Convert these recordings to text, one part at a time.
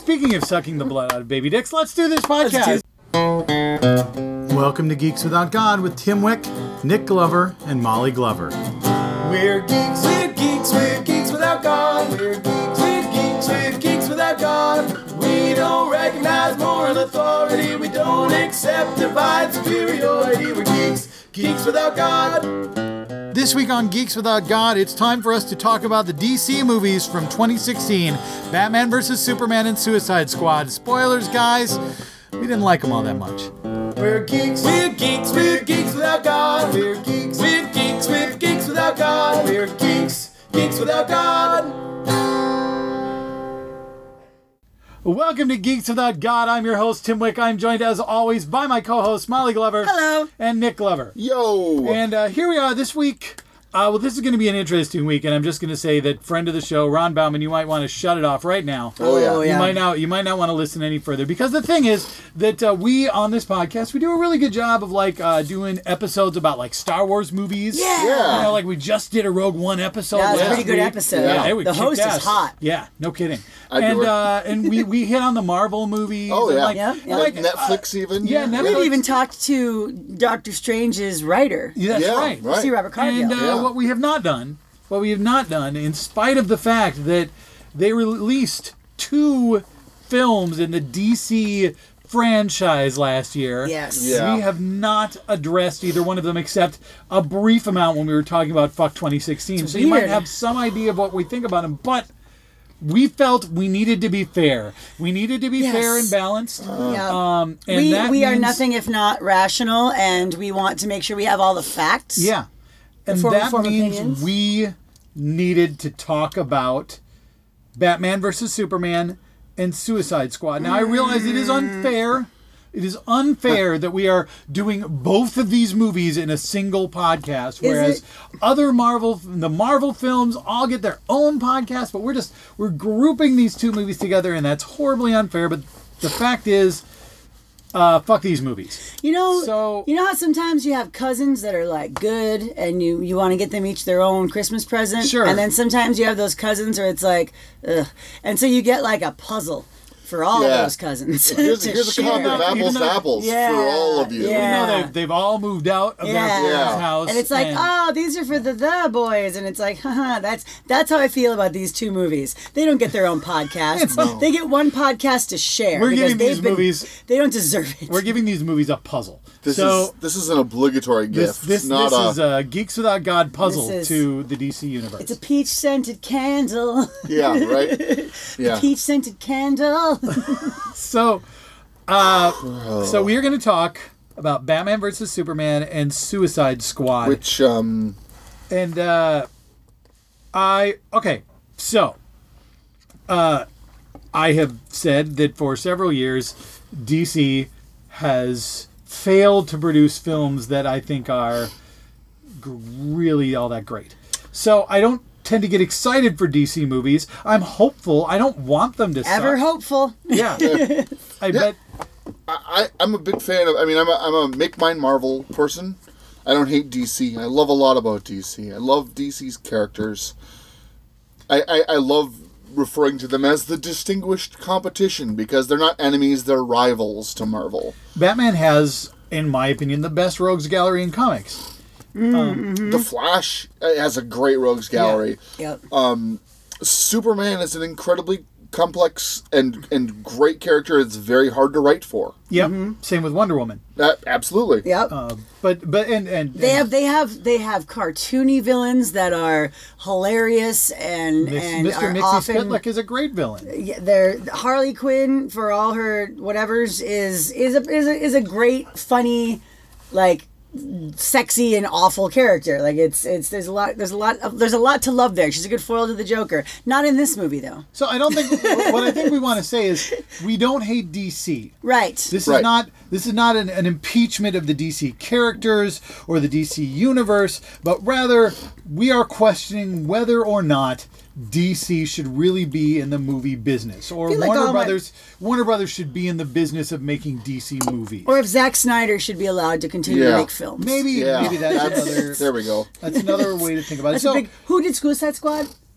Speaking of sucking the blood out of baby dicks, let's do this podcast. Welcome to Geeks Without God with Tim Wick, Nick Glover, and Molly Glover. We're geeks, we're geeks, we're geeks without God. We're geeks, we're geeks, we're geeks without God. We don't recognize moral authority. We don't accept divine superiority. We're geeks, geeks without God. This week on Geeks Without God, it's time for us to talk about the DC movies from 2016, Batman vs. Superman and Suicide Squad. Spoilers, guys. We didn't like them all that much. We're geeks, we're geeks, we're geeks without God. We're geeks, we're geeks, we're geeks without God. We're geeks, geeks without God. Welcome to Geeks Without God. I'm your host, Tim Wick. I'm joined, as always, by my co-host, Molly Glover. Hello. And Nick Glover. Yo! And here we are this week. Well, this is going to be an interesting week, and I'm just going to say that friend of the show, Ron Bauman, you might want to shut it off right now. Oh, yeah. You might not want to listen any further, because the thing is that we, on this podcast, we do a really good job of, doing episodes about, Star Wars movies. Yeah. You know, we just did a Rogue One episode That was a last pretty good week. episode. Yeah. The host is hot. Yeah, no kidding. I do we hit on the Marvel movies. Oh, and, yeah. Netflix even. Yeah, Netflix. We even talked to Doctor Strange's writer. Yeah, that's Yeah, right. right. See Robert Cargill. And what we have not done, in spite of the fact that they released 2 films in the DC franchise last year, Yes. Yeah. we have not addressed either one of them except a brief amount when we were talking about Fuck 2016. So you might weird. have some idea of what we think about them, but we felt we needed to be fair. We needed to be Yes. fair and balanced. Yeah. And we that are means- nothing if not rational, and we want to make sure we have all the facts. Yeah. And Before we that form means opinions. we needed to talk about Batman versus Superman and Suicide Squad. Now, I realize it is unfair. It is unfair that we are doing both of these movies in a single podcast, whereas it? the Marvel films all get their own podcast, but we're grouping these 2 movies together, and that's horribly unfair. But the fact is, fuck these movies. You know how sometimes you have cousins that are good, and you want to get them each their own Christmas present? Sure. And then sometimes you have those cousins where it's ugh. And so you get a puzzle for all Yeah. those cousins. Here's to a share. copy of Apples to Apples Yeah. for all of you. Yeah. You know, they've all moved out of their parents' house. And it's these are for the boys, and it's haha, that's how I feel about these 2 movies. They don't get their own podcasts. No. They get one podcast to share. We're because giving these they've been- movies- They don't deserve it. We're giving these movies a puzzle. This is an obligatory gift. This is a Geeks Without God puzzle This is- to the DC universe. It's a peach scented candle. Yeah, right? Yeah. Peach scented candle. So we are going to talk about Batman versus Superman and Suicide Squad. Which, I have said that for several years, DC has failed to produce films that I think are really all that great. So I don't tend to get excited for DC movies. I'm hopeful. I don't want them to Ever suck. hopeful. Yeah. I bet. I'm a big fan of, I'm a make mine Marvel person. I don't hate DC. I love a lot about DC. I love DC's characters. I love referring to them as the distinguished competition because they're not enemies, they're rivals to Marvel. Batman has, in my opinion, the best rogues gallery in comics. The Flash has a great rogues gallery. Yep. Superman is an incredibly complex and great character. It's very hard to write for. Yep. Same with Wonder Woman. Absolutely. Yep. But they have cartoony villains that are hilarious and Mr. are Nixie often Spitlick is a great villain. Yeah, they're Harley Quinn for all her whatevers is a great, funny, sexy and awful character. There's a lot to love there. She's a good foil to the Joker. Not in this movie though. So I don't think what I think we want to say is we don't hate DC. Right. This Right. is not an impeachment of the DC characters or the DC universe, but rather we are questioning whether or not DC should really be in the movie business, or Warner Brothers should be in the business of making DC movies. Or if Zack Snyder should be allowed to continue to make films. Maybe that's another. There we go. That's another way to think about it. That's a big. Who did Suicide Squad?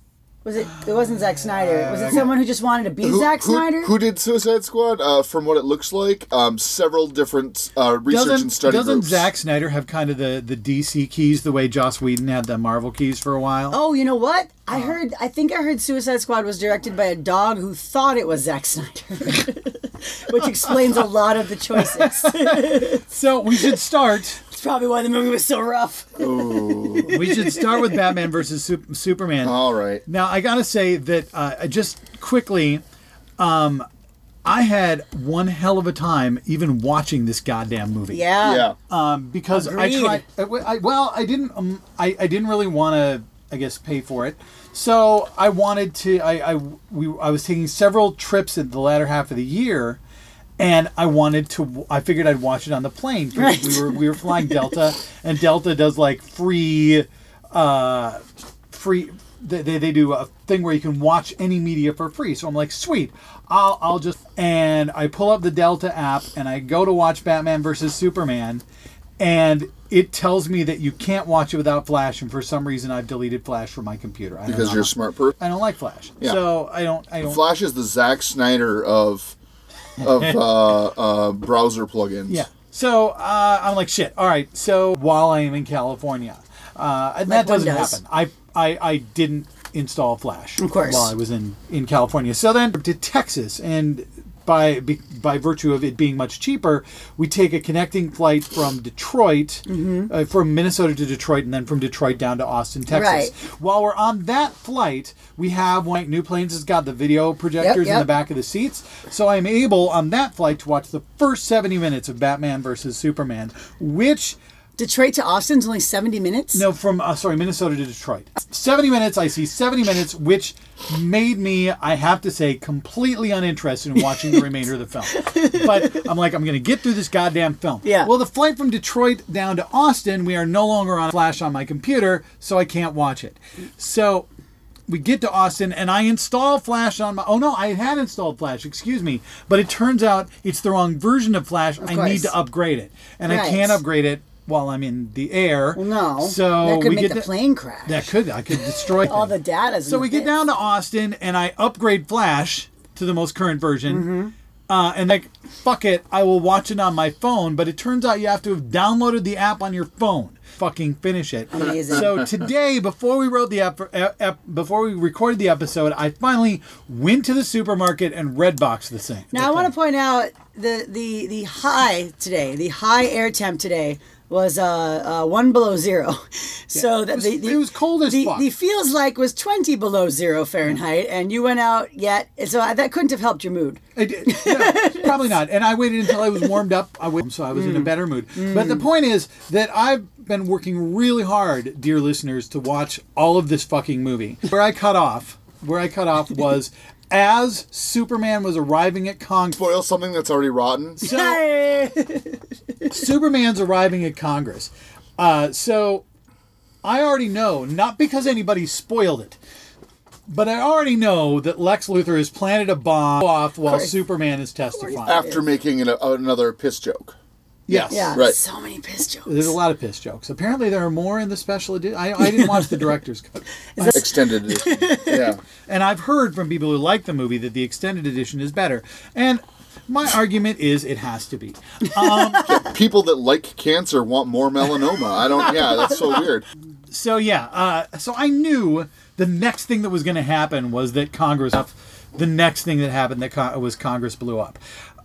Was it? It wasn't Zack Snyder. Was it someone who just wanted to be Zack Snyder? Who did Suicide Squad? From what it looks like, several different research and study doesn't groups. Zack Snyder have kind of the DC keys the way Joss Whedon had the Marvel keys for a while? Oh, you know what? I think I heard Suicide Squad was directed by a dog who thought it was Zack Snyder, which explains a lot of the choices. So we should start. It's probably why the movie was so rough. We should start with Batman versus Superman. All right. Now, I gotta say that just quickly, I had one hell of a time even watching this goddamn movie. Yeah. Because Agreed. I tried. I didn't really want to, I guess, pay for it. So I wanted to. I was taking several trips in the latter half of the year. And I wanted to. I figured I'd watch it on the plane because Right. we were flying Delta, and Delta does like free. They do a thing where you can watch any media for free. So I'm like, sweet. I'll just, and I pull up the Delta app and I go to watch Batman versus Superman, and it tells me that you can't watch it without Flash. And for some reason, I've deleted Flash from my computer. I don't Because know you're a how. smart person. I don't like Flash. Yeah. So I don't. Flash is the Zack Snyder of browser plugins. Yeah. So I'm like, shit. All right. So while I am in California, and that one doesn't does. happen. I didn't install Flash. Of course. While I was in California. So then to Texas, and by virtue of it being much cheaper, we take a connecting flight from Detroit, from Minnesota to Detroit, and then from Detroit down to Austin, Texas. Right. While we're on that flight, we have one New Planes has got the video projectors in the Yep. back of the seats, so I'm able on that flight to watch the first 70 minutes of Batman versus Superman, which. Detroit to Austin's only 70 minutes? No, from Minnesota to Detroit. 70 minutes. I see 70 minutes, which made me, I have to say, completely uninterested in watching the remainder of the film. But I'm like, I'm going to get through this goddamn film. Yeah. Well, the flight from Detroit down to Austin, we are no longer on Flash on my computer, so I can't watch it. So we get to Austin, and I install Flash on my... Oh, no, I had installed Flash, excuse me. But it turns out it's the wrong version of Flash. I course. need to upgrade it. And I Right. can't upgrade it while I'm in the air. Well, no. So that could we make get the plane crash. I could destroy All things. the data's So in we the get down to Austin, and I upgrade Flash to the most current version. And like, fuck it, I will watch it on my phone. But it turns out you have to have downloaded the app on your phone. Fucking finish it. Amazing. So today, before we wrote the before we recorded the episode, I finally went to the supermarket and Redboxed the thing. Now I want to point out the high today, the high air temp today was 1 below 0. So that it was cold as fuck. The feels like was 20 below 0 Fahrenheit, and you went out yet. So that couldn't have helped your mood. Probably not. And I waited until I was warmed up. So I was in a better mood. But the point is that I've been working really hard, dear listeners, to watch all of this fucking movie. Where I cut off was as Superman was arriving at Congress. Spoil something that's already rotten. So Superman's arriving at Congress. So I already know, not because anybody spoiled it, but I already know that Lex Luthor has planted a bomb off while Superman is testifying. After making another piss joke. Yes. Yeah, Right. so many piss jokes. There's a lot of piss jokes. Apparently there are more in the special edition. I didn't watch the director's cut. Extended edition. Yeah. And I've heard from people who like the movie that the extended edition is better. And my argument is it has to be. People that like cancer want more melanoma. That's so weird. So yeah, so I knew the next thing that was going to happen was that Congress, the next thing that happened was Congress blew up.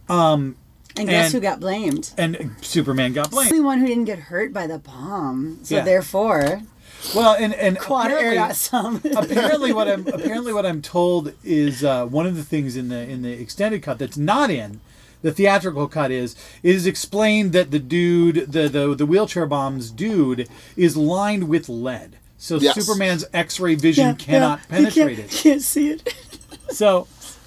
And guess who got blamed? And Superman got The blamed. only one who didn't get hurt by the bomb. So Yeah. therefore, Well, and quad air apparently, got some. apparently what I'm told is one of the things in the extended cut that's not in the theatrical cut is explained that the dude, the wheelchair bomb's dude, is lined with lead. So Yes. Superman's X-ray vision cannot penetrate it. Can't see it. So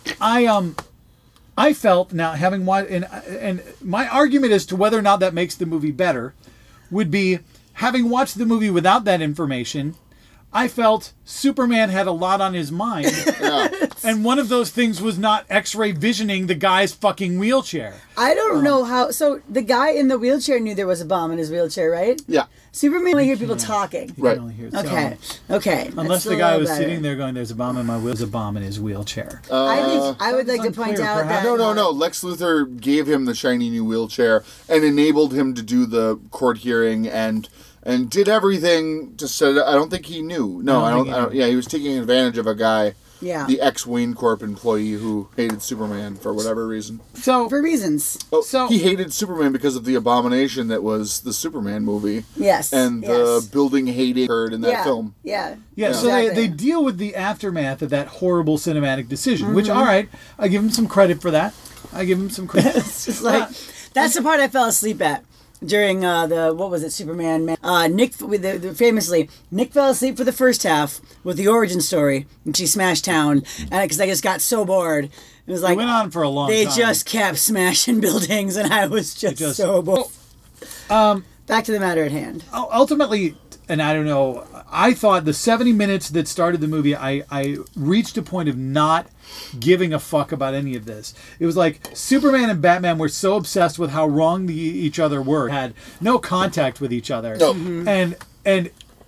I felt, now having watched, and my argument as to whether or not that makes the movie better would be, having watched the movie without that information, I felt Superman had a lot on his mind. Yeah. And one of those things was not X-ray visioning the guy's fucking wheelchair. I don't know how. So the guy in the wheelchair knew there was a bomb in his wheelchair, right? Yeah. Superman only hear people talking. You can Right. only hear it. Okay. Okay. Unless That's the a guy little was better. sitting there going, "There's a bomb in my wheel." There's a bomb in his wheelchair. I think I would like to unclear, point out perhaps. that No. Lex Luthor gave him the shiny new wheelchair and enabled him to do the court hearing and did everything to set it. I don't think he knew. No, I don't. Yeah, he was taking advantage of a guy, Yeah. the ex-Wayne Corp employee who hated Superman for whatever reason. So for reasons. Oh, So- he hated Superman because of the abomination that was the Superman movie. Yes. And the building hating occurred in that yeah. film. Yeah. Yeah, so Exactly. they deal with the aftermath of that horrible cinematic decision, which, Mm-hmm. all right, I give him some credit for that. I give him some credit. It's just like that's the part I fell asleep at during the what was it, Superman? Nick with famously Nick fell asleep for the first half with the origin story, and she smashed town, and because I just got so bored, it was like It went on for a long they time. just kept smashing buildings, and I was just so bored. Back to the matter at hand. Ultimately, and I don't know, I thought the 70 minutes that started the movie, I reached a point of not giving a fuck about any of this. It was like Superman and Batman were so obsessed with how wrong each other were, had no contact with each other. No. And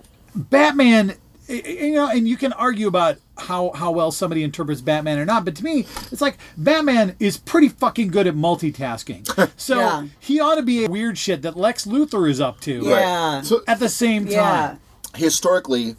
Batman, you know, and you can argue about how well somebody interprets Batman or not, but to me, it's like Batman is pretty fucking good at multitasking. So Yeah. he ought to be weird shit that Lex Luthor is up to Yeah. So at the same Yeah. time. historically,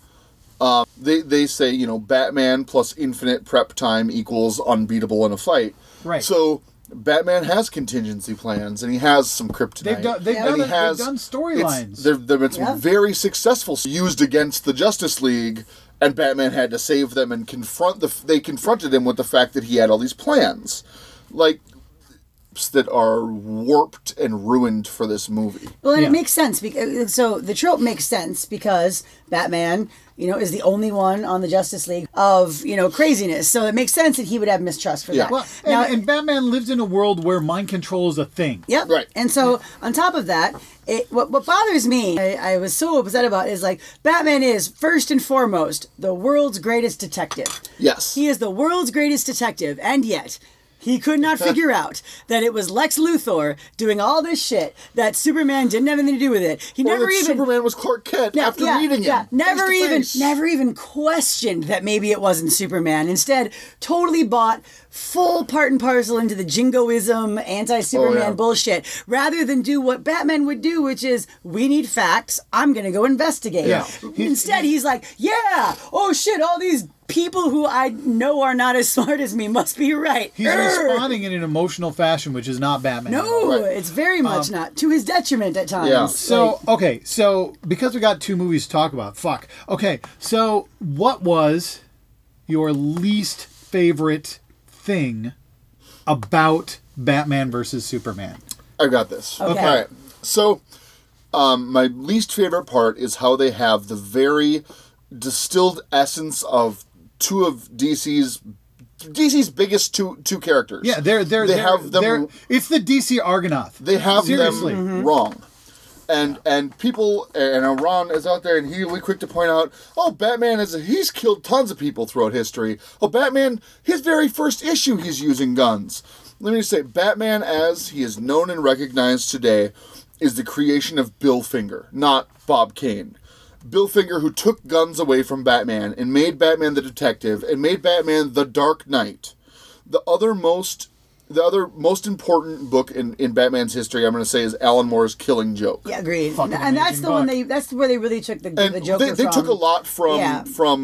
they say, you know, Batman plus infinite prep time equals unbeatable in a fight. Right. So Batman has contingency plans, and he has some kryptonite. They've done and he has storylines. There've been some Yeah. very successful used against the Justice League, and Batman had to save them and they confronted him with the fact that he had all these plans, like that are warped and ruined for this movie. Well, and Yeah. it makes sense because so the trope makes sense because Batman, you know, is the only one on the Justice League of, you know, craziness. So it makes sense that he would have mistrust for Yeah. that. Well, Now, and Batman lives in a world where mind control is a thing. Yep. Right. And so on top of that, what bothers me, I was so upset about, is like Batman is first and foremost the world's greatest detective. Yes. He is the world's greatest detective, and yet he could not figure out that it was Lex Luthor doing all this shit that Superman didn't have anything to do with it. He Or never that even Superman was Clark Kent after meeting him. Never face to even face. never even questioned that maybe it wasn't Superman. Instead, totally bought full part and parcel into the jingoism, anti-Superman Oh, yeah. bullshit, rather than do what Batman would do, which is, we need facts, I'm gonna go investigate. Yeah. Instead, he's like, yeah, oh shit, all these people who I know are not as smart as me must be right. He's Urgh. responding in an emotional fashion, which is not Batman. No, Right. it's very much not. To his detriment at times. Yeah. So, okay, so because we got two movies to talk about, fuck. Okay, so what was your least favorite thing about Batman versus Superman? I got this. Okay. All right. So, my least favorite part is how they have the very distilled essence of two of DC's biggest two characters. Yeah, they're have them. it's the DC Argonath. They have Seriously. them wrong. And people, and Ron is out there, and he'll be quick to point out, oh, Batman he's killed tons of people throughout history. Oh, Batman, his very first issue, he's using guns. Let me just say, Batman, as he is known and recognized today, is the creation of Bill Finger, not Bob Kane. Bill Finger, who took guns away from Batman and made Batman the detective and made Batman the Dark Knight. The other most important book in Batman's history, I'm going to say, is Alan Moore's Killing Joke. Yeah, agreed. Fucking And that's amazing the one book. that's where they really took the And Joker they from. took a lot from Yeah.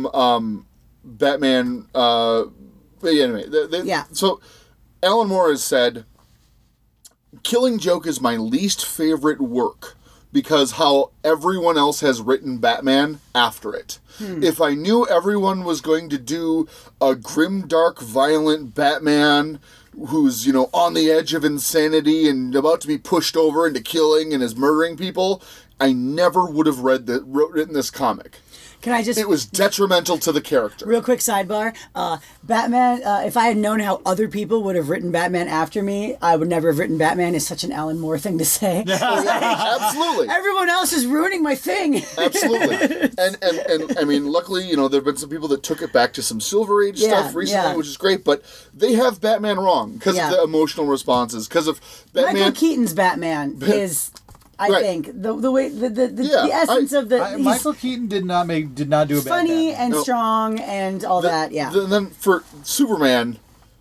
Batman. Anyway, Yeah. So Alan Moore has said, Killing Joke is my least favorite work because how everyone else has written Batman after it. If I knew everyone was going to do a grim, dark, violent Batman who's, you know, on the edge of insanity and about to be pushed over into killing and is murdering people, I never would have written this comic. Can I just It was detrimental to the character. real quick sidebar? Batman. If I had known how other people would have written Batman after me, I would never have written Batman. Is such an Alan Moore thing to say. Absolutely. Everyone else is ruining my thing. Absolutely. And I mean, luckily, there have been some people that took it back to some Silver Age stuff recently, which is great, but they have Batman wrong because of the emotional responses, because of Batman. Michael Keaton's Batman is, I think, the way the essence of the Michael Keaton did not do a bad funny Batman. and strong and all that. Yeah. Then for Superman,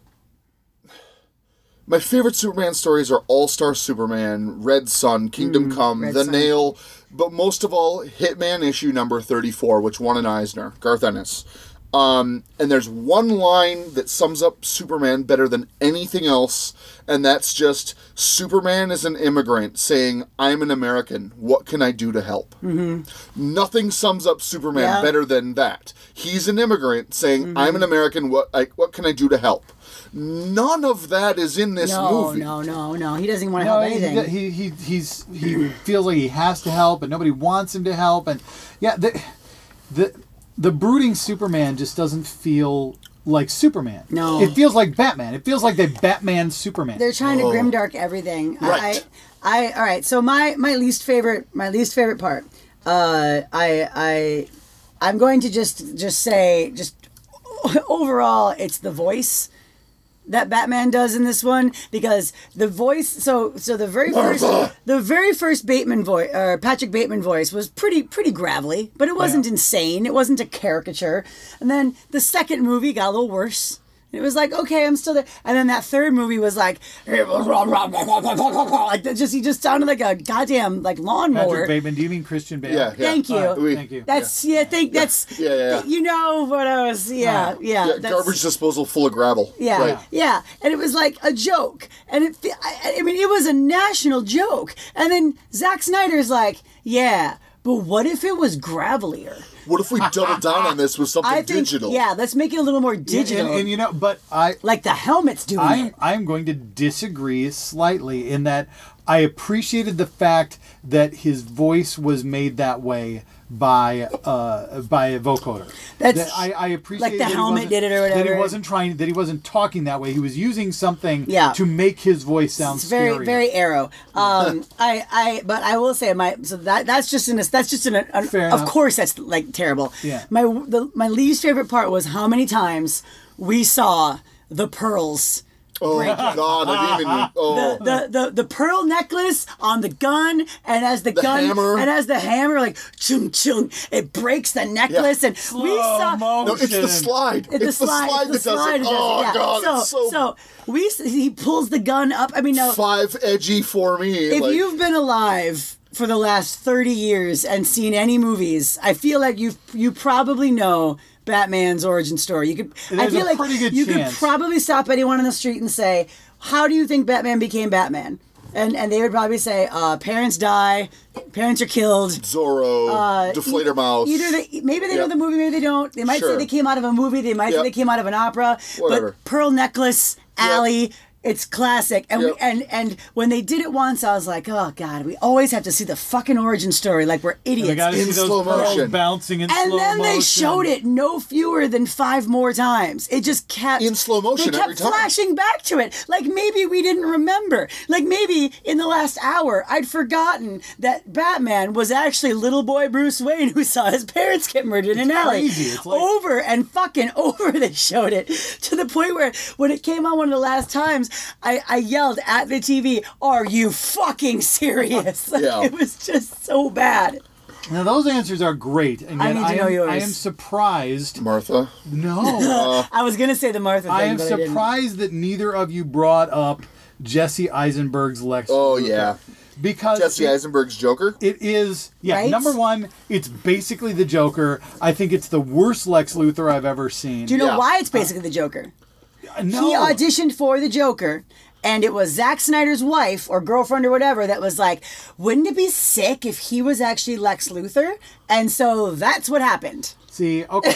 my favorite Superman stories are All-Star Superman, Red Sun, Kingdom Come, Red The Sun. Nail, but most of all, Hitman issue number 34, which won an Eisner, Garth Ennis. And there's one line that sums up Superman better than anything else, and that's just, Superman is an immigrant saying, I'm an American, what can I do to help? Mm-hmm. Nothing sums up Superman better than that. He's an immigrant saying, I'm an American, what can I do to help? None of that is in this movie. No. He doesn't even want to help anything. He feels like he has to help, and nobody wants him to help. And the brooding Superman just doesn't feel like Superman. No. It feels like Batman. It feels like they Batman Superman. They're trying to grimdark everything. Right. All right. So my least favorite part. I'm going to just say overall, it's the voice that Batman does in this one, because the voice. So the very first Bateman voice, or Patrick Bateman voice, was pretty gravelly, but it wasn't insane. It wasn't a caricature. And then the second movie got a little worse. It was like, okay, I'm still there. And then that third movie was like, he just sounded like a goddamn lawnmower. Patrick Bateman. Do you mean Christian Bale? Yeah. Thank you. Thank you. That's that's you know what I was that's, Garbage disposal full of gravel. yeah, and it was like a joke, and I mean, it was a national joke, and then Zack Snyder's like, yeah, but what if it was gravelier? What if we double down on this with something digital? Yeah, let's make it a little more digital. And but like the helmet's doing it. I'm going to disagree slightly in that I appreciated the fact that his voice was made that way by a vocoder. I appreciate like the that helmet did it or whatever. That he wasn't talking that way. He was using something to make his voice sound it's very scarier. very Arrow. But I will say that's just of course that's like terrible. Yeah. My least favorite part was how many times we saw the pearls. Oh God! I didn't even. Oh. The pearl necklace on the gun, and as the gun hammer. and as the hammer like chung chung, it breaks the necklace, and we saw. No, it's the slide. It's the slide that does it. Oh God! So he pulls the gun up. I mean, no. 5 edgy for me. If you've been alive for the last 30 years and seen any movies, I feel like you probably know Batman's origin story. Pretty good you chance. could probably stop anyone on the street and say, how do you think Batman became Batman? And they would probably say, parents die, parents are killed. Zorro, Deflator Mouse. Maybe they know the movie, maybe they don't. They might say they came out of a movie, they might say they came out of an opera. Whatever. But Pearl Necklace, Alley, it's classic. And and when they did it once, I was like, oh God, we always have to see the fucking origin story like we're idiots. We got to see those slow pearls motion. bouncing in And slow then motion. they showed it no fewer than 5 more times. It just kept In slow motion They kept every time. flashing back to it. Like maybe we didn't remember. Like maybe in the last hour I'd forgotten that Batman was actually little boy Bruce Wayne who saw his parents get murdered in an alley. crazy. It's like- Over and fucking over they showed it to the point where when it came on one of the last times, I yelled at the TV, "Are you fucking serious?" Like, Yeah. It was just so bad. Now those answers are great, and I yet need to know yours. I am surprised. Martha. No, I was gonna say the Martha thing, I am but I didn't. surprised that neither of you brought up Jesse Eisenberg's Lex. Oh, Luthor. yeah. Because Jesse Eisenberg's Joker. it is, Right? number one, it's basically the Joker. I think it's the worst Lex Luthor I've ever seen. Do you know Yeah. why it's basically the Joker? No. He auditioned for the Joker, and it was Zack Snyder's wife or girlfriend or whatever that was like, wouldn't it be sick if he was actually Lex Luthor? And so that's what happened. See, okay.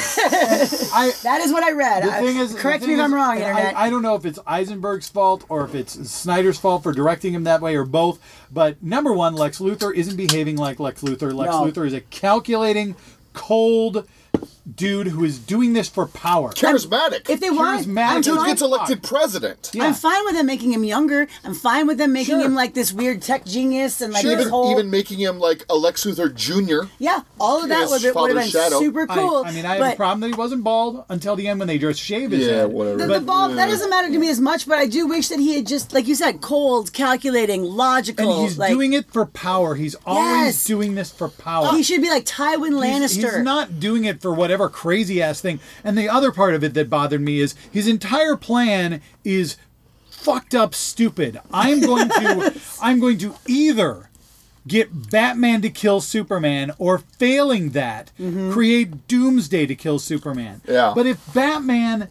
That is what I read. The thing is, Correct me if I'm wrong, Internet. I don't know if it's Eisenberg's fault or if it's Snyder's fault for directing him that way or both. But number one, Lex Luthor isn't behaving like Lex Luthor. Lex No. Luthor is a calculating, cold dude who is doing this for power. Charismatic. If they want, Charismatic. I'm Dude fine. gets elected president. Yeah. I'm fine with them making him younger. I'm fine with them making Sure. him like this weird tech genius and like Sure. this whole Even making him like a Lex Luthor Jr. yeah, all of that His would have father's been shadow. super cool. I mean, I have but a problem that he wasn't bald until the end when they just shave his Yeah, head. whatever. The, But- the ball that doesn't matter to me as much, but I do wish that he had just, like you said, cold, calculating, logical. And he's like, doing it for power. He's always Yes. doing this for power. He should be like Tywin Lannister. He's not doing it for whatever crazy ass thing. And the other part of it that bothered me is his entire plan is fucked up stupid. I'm going to either get Batman to kill Superman or failing that, create Doomsday to kill Superman. Yeah. But if Batman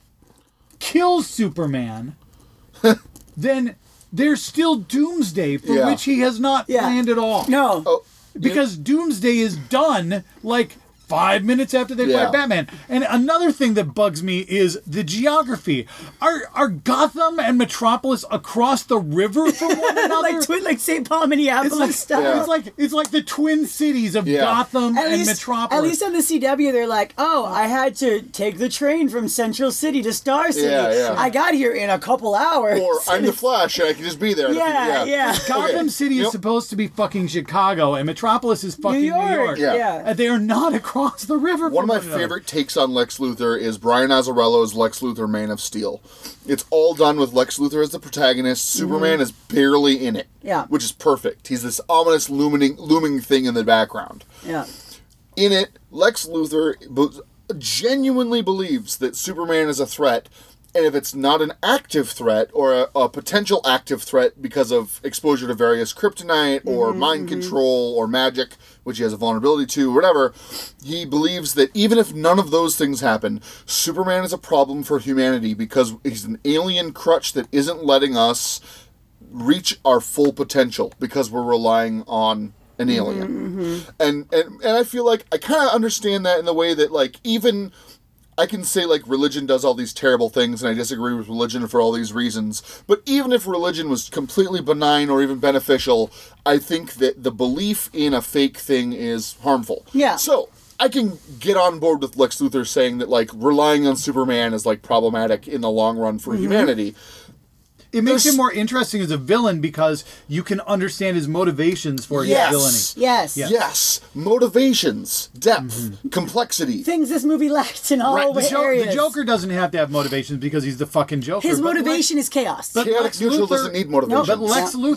kills Superman, then there's still Doomsday for Yeah. which he has not Yeah. planned at all. No. Oh, Because Doomsday is done like 5 minutes after they Yeah. fight Batman. And another thing that bugs me is the geography. Are Gotham and Metropolis across the river from one another? like St. Paul, Minneapolis it's like, stuff. Yeah. it's like the twin cities of Yeah. Gotham At and least, Metropolis. at least on the CW, they're like, oh, I had to take the train from Central City to Star City. Yeah, yeah. I got here in a couple hours. or I'm the Flash and I can just be there. yeah. Gotham Okay. City is Yep. supposed to be fucking Chicago, and Metropolis is fucking New York. Yeah. And they are not across the river. One of from my another. favorite takes on Lex Luthor is Brian Azzarello's Lex Luthor Man of Steel. It's all done with Lex Luthor as the protagonist. Superman is barely in it. Yeah. Which is perfect. He's this ominous looming thing in the background. Yeah. In it, Lex Luthor genuinely believes that Superman is a threat, and if it's not an active threat or a potential active threat because of exposure to various kryptonite or mind control or magic, which he has a vulnerability to, whatever, he believes that even if none of those things happen, Superman is a problem for humanity because he's an alien crutch that isn't letting us reach our full potential because we're relying on an alien. And I feel like I kind of understand that in the way that, like, even I can say, like, religion does all these terrible things, and I disagree with religion for all these reasons. But even if religion was completely benign or even beneficial, I think that the belief in a fake thing is harmful. Yeah. So I can get on board with Lex Luthor saying that, like, relying on Superman is, like, problematic in the long run for humanity. It makes There's- him more interesting as a villain because you can understand his motivations for his Yes. villainy. Yes. Yeah. Yes, motivations, depth, complexity. Things this movie lacked in all Right, the The areas. Joker doesn't have to have motivations because he's the fucking Joker. His but motivation is chaos. but Chaotic Lex neutral Luthor- doesn't need motivation. But Lex Yeah.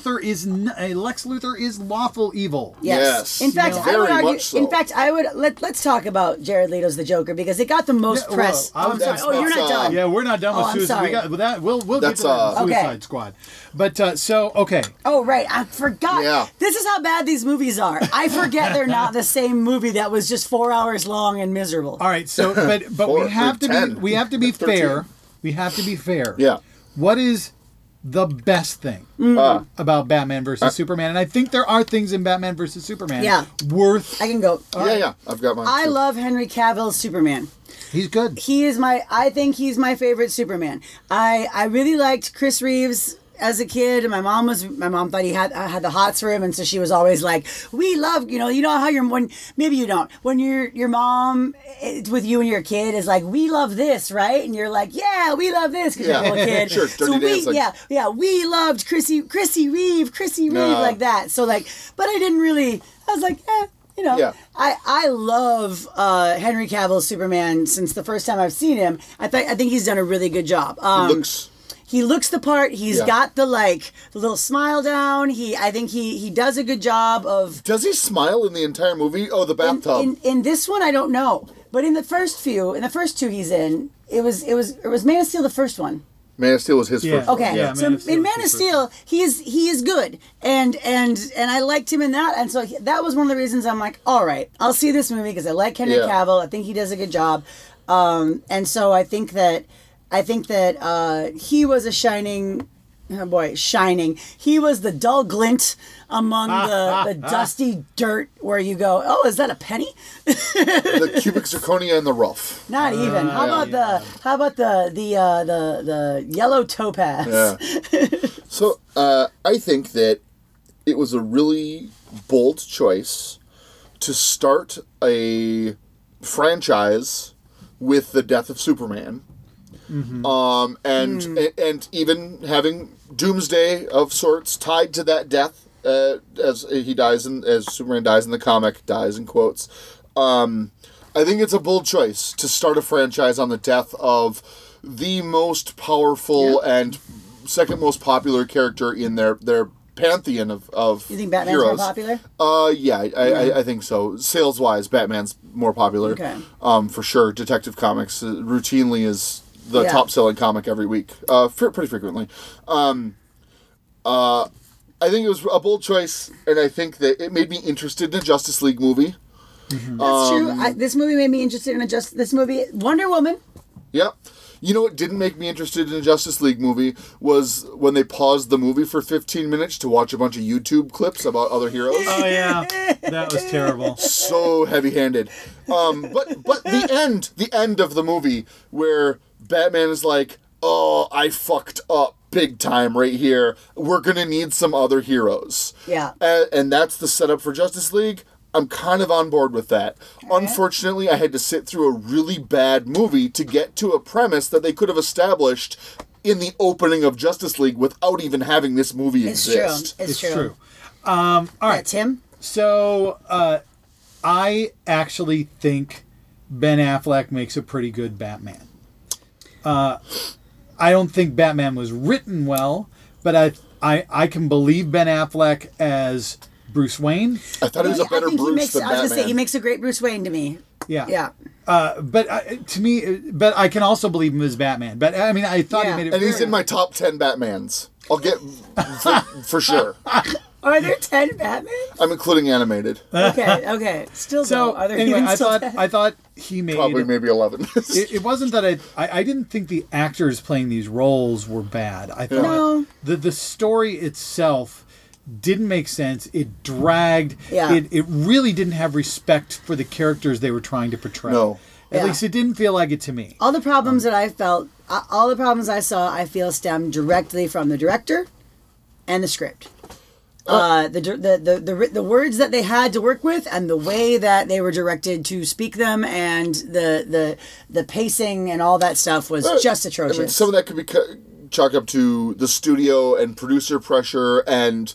Luthor is lawful evil. Yes. Yes. In fact, I Very would argue. much so. In fact, I would let's talk about Jared Leto's The Joker because it got the most Yeah, press. well, Oh, I'm sorry. that's- Oh, you're not that's, done. Yeah, we're not done with I'm Suicide. sorry. We got with that. We'll get That's, to that in Okay. Suicide Squad. But so okay. Oh, right. I forgot. Yeah. This is how bad these movies are. I forget they're not the same movie that was just 4 hours long and miserable. All right. So but Or we have to be 10. we have to be 13. fair. We have to be fair. Yeah. What is the best thing about Batman versus Superman? And I think there are things in Batman versus Superman Yeah. worth. I can go. Yeah. I've got mine. I too. love Henry Cavill's Superman. He's good. I think he's my favorite Superman. I really liked Chris Reeves as a kid, and my mom thought he had the hots for him, and so she was always like, "We love, you know how maybe you don't, when your mom it's with you and your kid is like, we love this, right?" And you're like, "Yeah, we love this," because you're a Yeah. little kid. Sure, so Dirty Dancing. we loved Chrissy Reeve, like that. So like, but I didn't really. I was like, you know, Yeah. I love Henry Cavill's Superman since the first time I've seen him. I think he's done a really good job. He looks the part. He's Yeah. got the little smile down. I think he does a good job of. Does he smile in the entire movie? Oh, the bathtub. In this one, I don't know, but in the first two he's in, it was Man of Steel, the first one. Man of Steel was his Yeah. first one. Okay, Yeah, so Man of Steel in was Man his of Steel, he is good, and I liked him in that, and so that was one of the reasons I'm like, all right, I'll see this movie because I like Henry Yeah. Cavill. I think he does a good job, and so I think that he was a shining. He was the dull glint among the dusty dirt where you go, oh, is that a penny? The cubic zirconia and the rough. Not even. How about the yellow topaz? Yeah. So I think that it was a really bold choice to start a franchise with the death of Superman. And even having Doomsday of sorts tied to that death, as Superman dies in the comic, dies in quotes. I think it's a bold choice to start a franchise on the death of the most powerful and second most popular character in their pantheon of You think Batman's heroes. more popular? I think so. Sales wise, Batman's more popular. Okay. For sure. Detective Comics routinely is the Yeah. top selling comic every week. Pretty frequently. I think it was a bold choice, and I think that it made me interested in a Justice League movie. That's true. This movie made me interested in this movie. Wonder Woman. Yep. You know what didn't make me interested in a Justice League movie was when they paused the movie for 15 minutes to watch a bunch of YouTube clips about other heroes. Oh yeah, that was terrible. So heavy-handed. But the end of the movie where Batman is like, "Oh, I fucked up big time right here. We're gonna need some other heroes." Yeah. And that's the setup for Justice League. I'm kind of on board with that. Unfortunately, I had to sit through a really bad movie to get to a premise that they could have established in the opening of Justice League without even having this movie exist. It's true. All right, Tim? So I actually think Ben Affleck makes a pretty good Batman. I don't think Batman was written well, but I can believe Ben Affleck as Bruce Wayne. I thought he was a better Bruce than Batman. I was going to say, he makes a great Bruce Wayne to me. Yeah. Yeah. But I can also believe him as Batman. But I mean, I thought he made it. And he's in my top 10 Batmans. I'll get for sure. Are there 10 Batman? I'm including animated. Okay. Still, So though, are there anyway, even I still thought 10? I thought he made Probably maybe 11. It wasn't that I didn't think the actors playing these roles were bad. I thought No. the story itself didn't make sense. It dragged. Yeah. It really didn't have respect for the characters they were trying to portray. No. At Yeah. least it didn't feel like it to me. All the problems that I felt, all the problems I saw, I feel stemmed directly from the director and the script. The words that they had to work with and the way that they were directed to speak them and the pacing and all that stuff was just atrocious. I mean, some of that could be chalked up to the studio and producer pressure and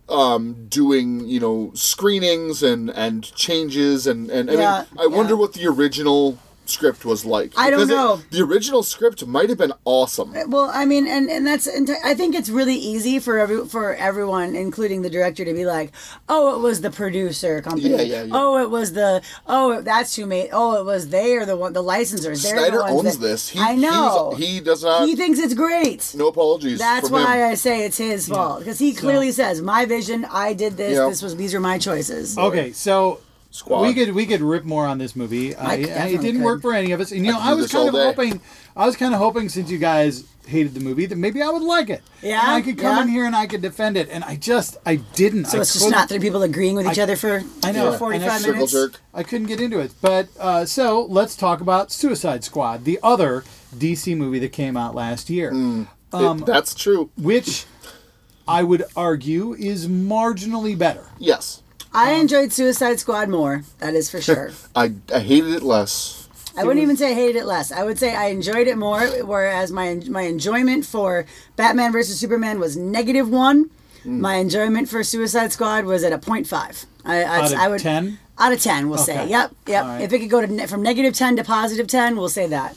doing, screenings and changes and I wonder what the original script was like. I don't Because know. The original script might have been awesome. Well, I mean, and that's I think it's really easy for everyone, including the director, to be like, oh, it was the producer company. Yeah. Oh, it was that's who made. Oh, it was they or the licensors. They're Snyder the ones owns that, this. I know. He does not. He thinks it's great. No apologies. That's from why him. I say it's his fault, because he clearly says, "My vision. I did this. Yep. These are my choices." Okay, so Squad. we could rip more on this movie. It definitely didn't could. work for any of us. And I could do this all day. I was kind of hoping since you guys hated the movie that maybe I would like it. Yeah, And I could come yeah. in here and I could defend it, and I didn't. So it's just not three people agreeing with each other for I know. 45 And I- minutes. Circle jerk. I couldn't get into it. But so let's talk about Suicide Squad, the other DC movie that came out last year, That's true. which I would argue is marginally better. Yes. I enjoyed Suicide Squad more. That is for sure. I hated it less. I wouldn't even say I hated it less. I would say I enjoyed it more, whereas my enjoyment for Batman vs. Superman was -1. My enjoyment for Suicide Squad was at a 0.5. Out of I would 10? Out of 10, we'll say. Okay. Yep. All right. If it could go to from -10 to +10, we'll say that.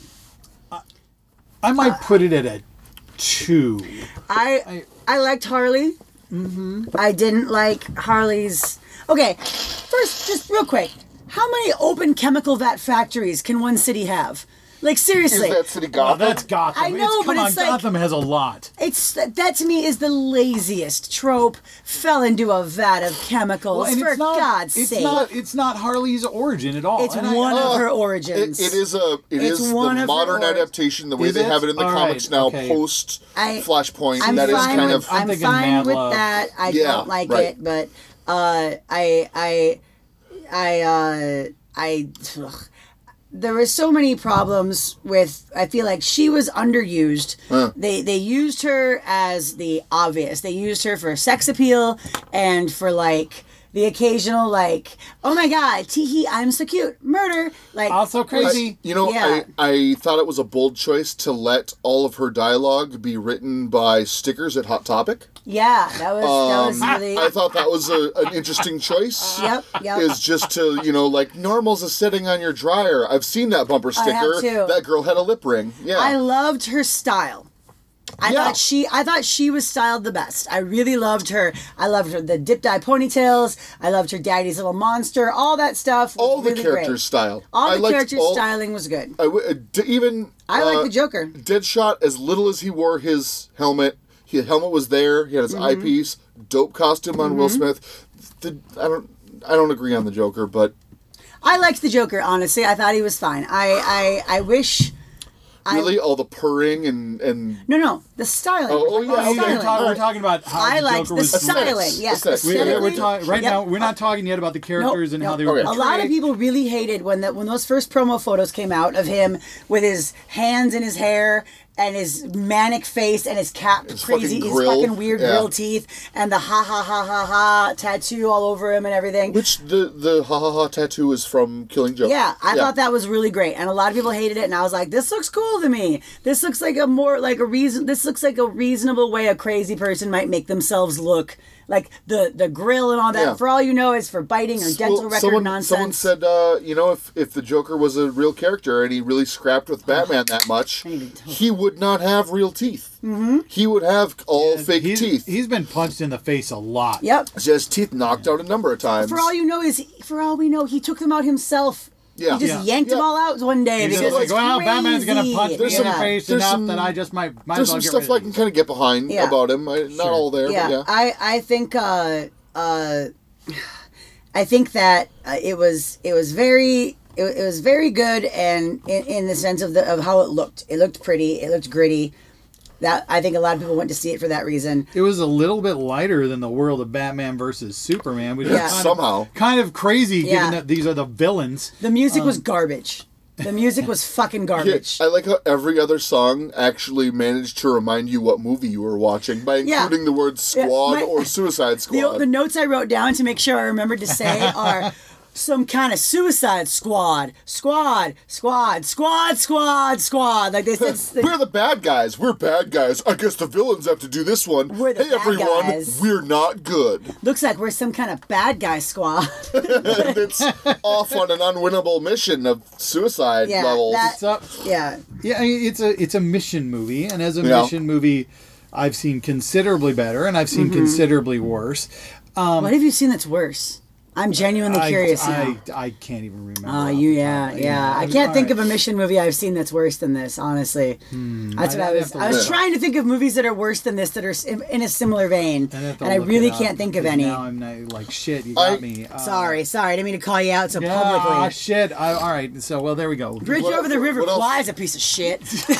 I might put it at a 2. I liked Harley. Mm-hmm. I didn't like Harley's. Okay, first, just real quick, how many open chemical vat factories can one city have? Like, seriously. Is that City Oh, Gotham? that's Gotham. I know, come but on, it's like- Gotham has a lot. That to me is the laziest trope. Fell into a vat of chemicals, And for it's not, God's it's sake. It's not Harley's origin at all. It's And one of her origins. It is the one of her modern origins. adaptation, the way Is they it? have it in the All comics right, now, okay. post I- Flashpoint. I'm That is fine kind with, of. I'm thinking fine Mad with Love. that. I Yeah, don't like right. it, but there were so many problems with. I feel like she was underused. They used her as the obvious. They used her for sex appeal and for like the occasional like, oh my god, tee I'm so cute, murder, like Also crazy. Yeah. I thought it was a bold choice to let all of her dialogue be written by stickers at Hot Topic. Yeah, that was really. I thought that was an interesting choice. Yep. Is just to, like, normals is sitting on your dryer. I've seen that bumper I have sticker. too. That girl had a lip ring. Yeah. I loved her style. I thought she was styled the best. I really loved her. I loved her the dip dye ponytails. I loved her daddy's little monster. All that stuff. Was all the really characters' great. style. All I the liked characters' styling was good. I like the Joker. Deadshot, as little as he wore his helmet, his helmet was there. He had his Mm-hmm. eyepiece. Dope costume on Will Smith. I don't agree on the Joker, but I liked the Joker, honestly. I thought he was fine. I wish. really all the purring and No, the styling. Oh, yeah, The okay. styling. We're talking about how I the liked Joker the was styling. Yes, Aesthetics. aesthetically. Right Yep. now, we're not talking yet about the characters and how they were Okay. A lot of people really hated when those first promo photos came out of him with his hands in his hair and his manic face and his cap crazy, fucking his grill. fucking weird Yeah. grill teeth and the ha ha ha ha ha tattoo all over him and everything. which the ha ha ha tattoo is from Killing Joke. Yeah, I thought that was really great, and a lot of people hated it. And I was like, "This looks cool to me. This looks like This looks like a reasonable way a crazy person might make themselves look." Like the grill and all that. Yeah. For all you know, is for biting or dental record someone nonsense. said, if the Joker was a real character and he really scrapped with Batman that much, he would not have real teeth. Mm-hmm. He would have all fake teeth. He's been punched in the face a lot. Yep. Just teeth knocked out a number of times. For all we know, he took them out himself. Yeah. He just yanked them all out one day He's because just like, it's well, crazy. Batman's gonna punch me in the Yeah. face There's enough some- that I just might There's as some well get stuff rid I of can it. kind of get behind Yeah. about him. Not all there, Yeah, but yeah. I think that it was very good, and in the sense of how it looked. It looked pretty. It looked gritty. That I think a lot of people went to see it for that reason. It was a little bit lighter than the world of Batman versus Superman, which Yeah. is Somehow. kind of crazy Yeah. given that these are the villains. The music was garbage. The music was fucking Yeah, garbage. I like how every other song actually managed to remind you what movie you were watching by Yeah. including the word squad my- or Suicide Squad. The notes I wrote down to make sure I remembered to say are some kind of Suicide Squad. Like they said. We're the bad guys. We're bad guys. I guess the villains have to do this one. We're the hey, bad everyone, guys. we're not good. Looks like we're some kind of bad guy squad. And it's off on an unwinnable mission of suicide Yeah, levels. that- So, Yeah. yeah, I mean, it's a mission movie, and as a Yeah. mission movie, I've seen considerably better, and I've seen considerably worse. What have you seen that's worse? I'm genuinely curious now. I can't even remember. Oh, off you, the yeah, top. yeah. I can't think of a mission movie I've seen that's worse than this, honestly. That's what I'd have to I was look. trying to think of movies that are worse than this that are in a similar vein, I'd have to and I look really it up, can't think of because any. Now I'm not, like, shit, you got me. Sorry, I didn't mean to call you out so Yeah, publicly. shit. All right, so, well, there we go. Bridge What- over the river what else? Kwai's a piece of shit.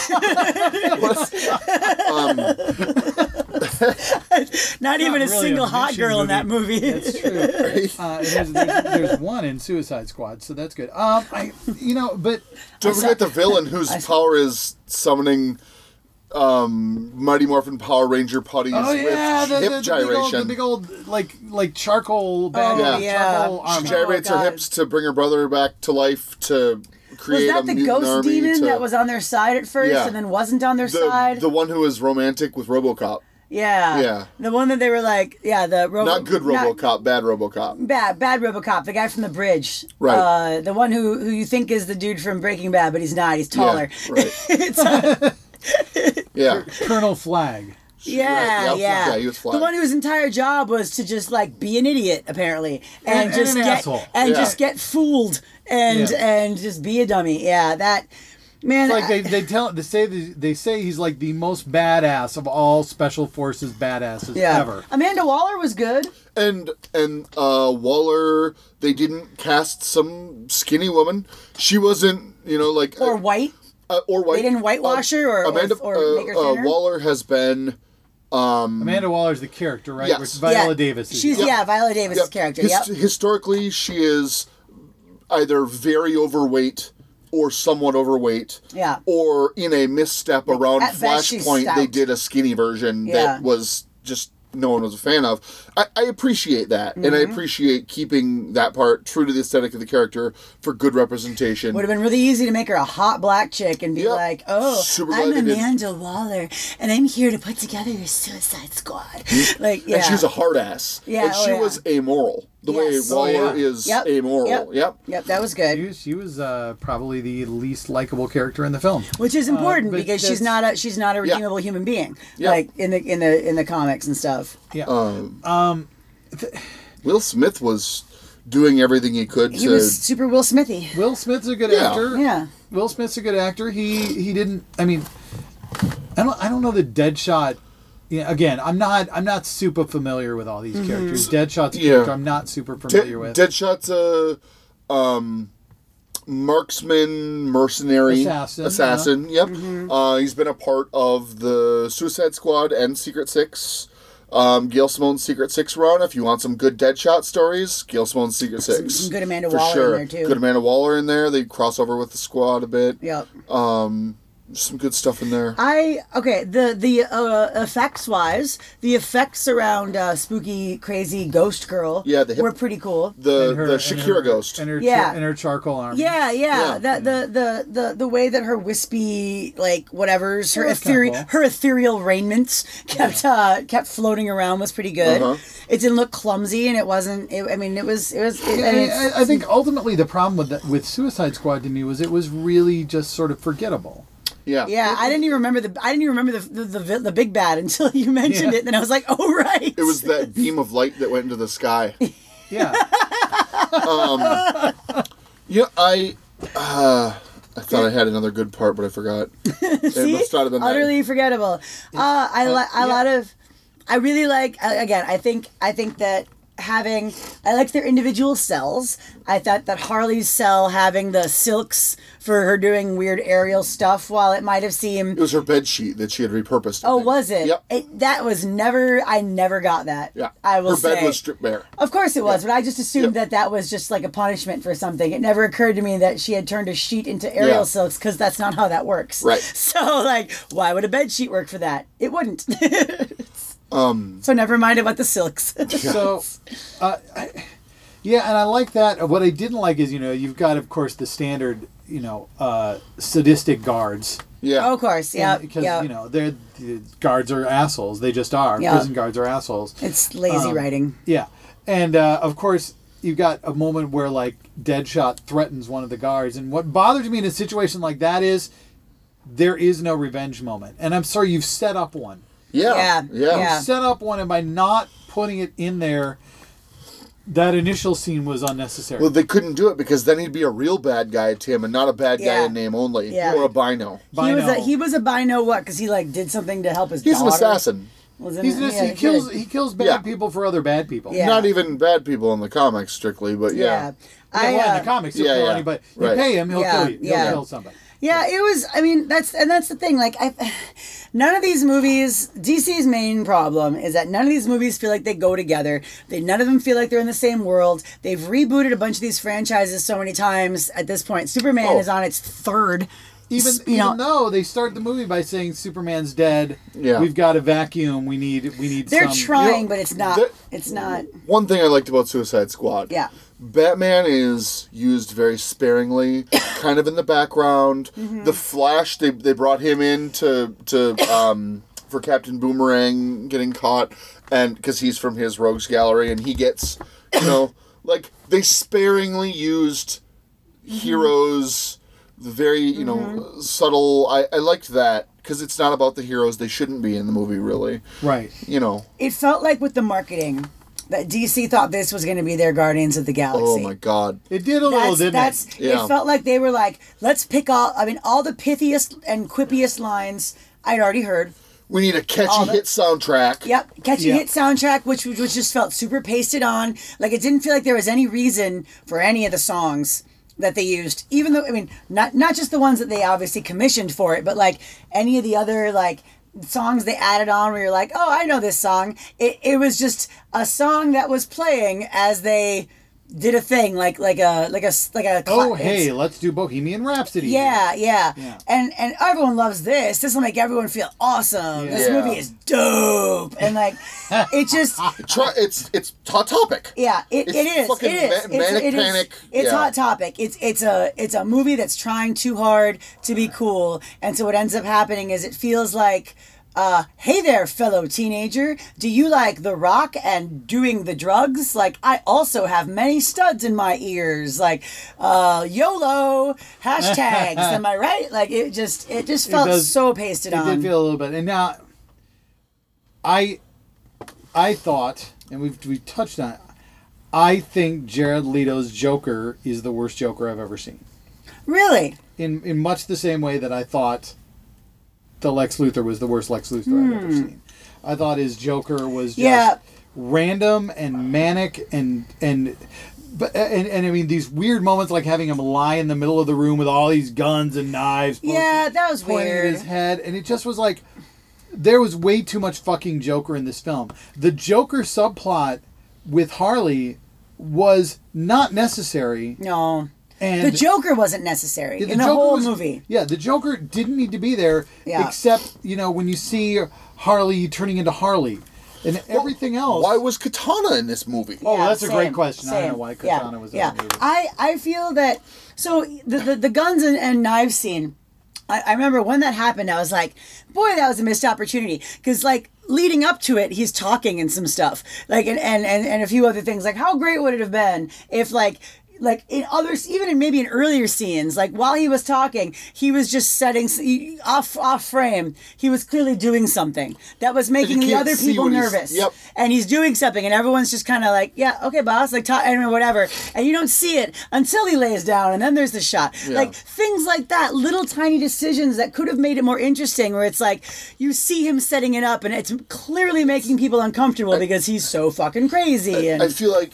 Not even a really single a hot mission girl in that movie. movie. That's true. There's one in Suicide Squad, so that's good. But Don't forget the villain whose power is summoning Mighty Morphin Power Ranger putties oh yeah, with hip the gyration. big old like charcoal bag. Oh, Yeah. Charcoal yeah. armor. She gyrates her God. hips to bring her brother back to life to Was create that a the mutant ghost army. demon to, that was on their side at first Yeah. and then wasn't on their side? the one who was romantic with RoboCop. Yeah. Yeah. The one that they were like, the Not good RoboCop, bad RoboCop. Bad RoboCop, the guy from the bridge. Right. The one who you think is the dude from Breaking Bad, but he's not. He's taller. Yeah, right. It's, Yeah. Colonel Flag. yeah, Right, yeah. yeah, he was flying. The one whose entire job was to just like be an idiot, apparently, and And just an get asshole. and Yeah. just get fooled and Yeah. and just be a dummy. Yeah, that man. Like they say he's like the most badass of all special forces badasses yeah. ever. Amanda Waller was good. And Waller, they didn't cast some skinny woman. She wasn't, like Or white. or white. They didn't whitewash her or make her thinner? Waller has been. Amanda Waller's the character, right? Yes. Which Viola Yeah. Davis is. She's Viola Davis' character. Yep. Historically, she is either very overweight or somewhat overweight. Yeah. Or in a misstep around At best, she's Flashpoint, they stout. did a skinny version Yeah. that was just no one was a fan of. I appreciate that, and I appreciate keeping that part true to the aesthetic of the character for good representation. Would have been really easy to make her a hot black chick and be Yep. like, "Oh, Super glad I'm they did. Amanda Waller, and I'm here to put together your Suicide Squad." Like, yeah, And she's a hard ass. Yeah, And oh, she yeah. was amoral. The Yes. way Waller Oh, yeah. is Yep. amoral. Yep. That was good. She was probably the least likable character in the film. Which is important but because she's not a redeemable human being, Yeah. like in the comics and stuff. Yeah. Will Smith was doing everything he could He to. was super Will Smithy. Will Smith's a good Yeah. actor. Yeah. Will Smith's a good actor. He didn't. I mean, I don't know that Deadshot. Yeah, again, I'm not super familiar with all these characters. Deadshot's a Yeah. character I'm not super familiar with. Deadshot's a marksman, mercenary, Assassin, Yep. He's been a part of the Suicide Squad and Secret Six. Gail Simone's Secret Six run. If you want some good Deadshot stories, Gail Simone's Secret Six. Some good Amanda For Waller sure. in there too. Good Amanda Waller in there. They cross over with the squad a bit. Yep. Some good stuff in there. The effects wise, the effects around spooky crazy ghost girl Yeah, the hip- were pretty cool. The And her- the and Shakira her- ghost. and her Yeah. and her charcoal arm. Yeah. Yeah. The way that her wispy whatever's her That was kinda ethereal cool. her ethereal raiments kept floating around was pretty good. Uh-huh. It didn't look clumsy and it wasn't. I think ultimately the problem with Suicide Squad to me was it was really just sort of forgettable. Yeah. Yeah, I didn't even remember the big bad until you mentioned Yeah. it. Then I was like, oh right. It was that beam of light that went into the sky. Yeah. Yeah, I thought I had another good part, but I forgot. See? It must not have been that. Utterly forgettable. I really like. Again, I think that I liked their individual cells. I thought that Harley's cell having the silks for her doing weird aerial stuff, while it might have seemed. It was her bed sheet that she had repurposed. I Oh, think. was it? Yep. That was never. I never got that. Yeah. I will her say. bed was stripped bare. Of course it was, but I just assumed Yep. that was just like a punishment for something. It never occurred to me that she had turned a sheet into aerial Yeah. silks, because that's not how that works. Right. So, like, why would a bed sheet work for that? It wouldn't. So never mind about the silks. So, yeah, and I like that. What I didn't like is, you've got, of course, the standard, sadistic guards. Yeah. Oh, of course, yeah. Because, yeah. the guards are assholes. They just are. Yeah. Prison guards are assholes. It's lazy writing. Yeah. And, of course, you've got a moment where, like, Deadshot threatens one of the guards. And what bothers me in a situation like that is there is no revenge moment. And I'm sorry, you've set up one. Yeah. Yeah. Set up one, and by not putting it in there, that initial scene was unnecessary. Well, they couldn't do it because then he'd be a real bad guy, Tim, and not a bad guy Yeah. in name only, Yeah. or a bino. He was a bino what? Because he like did something to help his He's daughter. an assassin. Wasn't He's it? just, Yeah, he kills bad Yeah. people for other bad people. Yeah. Not even bad people in the comics, strictly, but Yeah. yeah. Well, in the comics, he'll Yeah, kill yeah. anybody. You Right. pay him, he'll Yeah, kill you. yeah. He'll kill somebody. Yeah, it was. I mean, that's the thing. Like, none of these movies. DC's main problem is that none of these movies feel like they go together. None of them feel like they're in the same world. They've rebooted a bunch of these franchises so many times at this point. Superman Oh. is on its third. Even though they start the movie by saying Superman's dead, Yeah. we've got a vacuum. We need. They're some, trying, but it's not. the- It's not. One thing I liked about Suicide Squad. Yeah. Batman is used very sparingly, kind of in the background. Mm-hmm. The Flash, they brought him in to for Captain Boomerang getting caught, and because he's from his Rogues Gallery, and he gets, like they sparingly used Mm-hmm. heroes, the very subtle. I liked that because it's not about the heroes. They shouldn't be in the movie, really. Right. It felt like with the marketing that DC thought this was going to be their Guardians of the Galaxy. Oh my God. It did a little, didn't it? Yeah. It felt like they were like, let's pick all the pithiest and quippiest lines I'd already heard. We need a catchy hit soundtrack. Yep, catchy Yeah. hit soundtrack, which just felt super pasted on. Like, it didn't feel like there was any reason for any of the songs that they used, even though, I mean, not just the ones that they obviously commissioned for it, but like any of the other like songs they added on where you're like, oh, I know this song. It was just a song that was playing as they did a thing like a Oh, hey, let's do Bohemian Rhapsody. yeah. And everyone loves this. This will make everyone feel awesome. This Yeah. movie is dope. And like, it just, It's Hot Topic. yeah, it is. fucking It is. Manic Panic. It's Yeah. Hot Topic. It's a movie that's trying too hard to be cool. And so what ends up happening is it feels like, hey there, fellow teenager. Do you like The Rock and doing the drugs? Like, I also have many studs in my ears. Like, YOLO, hashtags. Am I right? Like, it just felt does- so pasted It on. did feel a little bit. And now, I thought, and we've touched on it, I think Jared Leto's Joker is the worst Joker I've ever seen. Really? In much the same way that I thought the Lex Luthor was the worst Lex Luthor I've ever seen. I thought his Joker was just Yeah. random and manic and I mean these weird moments like having him lie in the middle of the room with all these guns and knives. Yeah, that was pointing at weird. his head, and it just was like there was way too much fucking Joker in this film. The Joker subplot with Harley was not necessary. No. And The Joker wasn't necessary the in the Joker whole was- movie. Yeah, the Joker didn't need to be there, Yeah. except when you see Harley turning into Harley, and everything else. Why was Katana in this movie? Oh, Yeah, that's a great same, question. I don't same. know why Katana was in yeah. the movie. I feel that so the guns and knives scene. I remember when that happened. I was like, boy, that was a missed opportunity because like leading up to it, he's talking and some stuff like and a few other things. Like how great would it have been if like in others, even in maybe in earlier scenes, like while he was talking, he was just setting off frame. He was clearly doing something that was making the can't other see people what he's- nervous. Yep. And he's doing something, and everyone's just kind of like, yeah, okay, boss, like, and whatever. And you don't see it until he lays down, and then there's the shot. Like things like that, little tiny decisions that could have made it more interesting. Where it's like you see him setting it up, and it's clearly making people uncomfortable because he's so fucking crazy. And I feel like